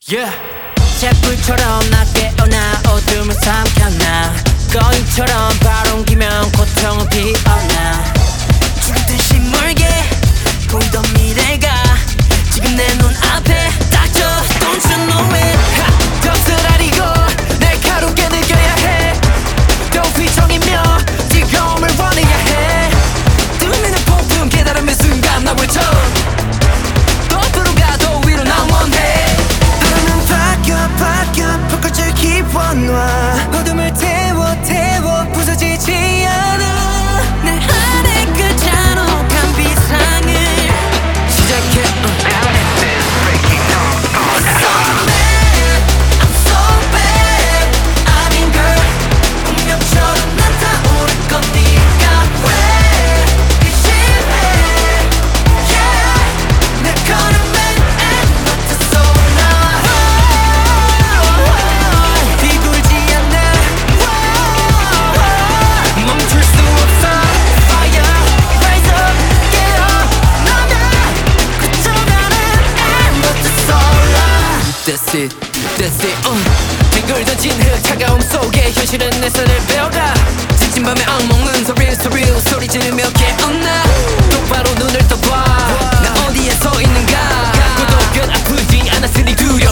Yeah. 촛불처럼 나 깨어나 어둠을 삼켰나 거인처럼 바로 옮기면 고통을 피어나 죽을 듯이 멀게 보이던 미래가 지금 내 눈앞에 닥쳐 Don't you know it 벽스라리고 내 가롭게 느껴야 해 또 휘청이며 지금을 원해야 해 눈에는 폭풍 깨달음의 순간 나 외쳐 또 들어가도 위로 난 원해 바뀌어 불꽃을 키워놔 어둠을 태워 부서지지 않아 내 안에 그 잔혹한 비상을 시작해 I'm so bad I mean girl 운명처럼 나타오를 건 네가 왜 의심해 Yeah 내 걸음엔 너트 쏘나 비굴지 않아 멈출 수 없어 Fire Rise up Get up 너는 그쳐가는 너트 쏘라 That's it That's it 빙글 던진 흙 차가움 속에 현실은 내 손을 베어가 지친 밤에 악몽은 소리 소리 지르며 깨어나 똑바로 눈을 떠봐 나 어디에 서 있는가 고독은 아프지 않았으니 두려워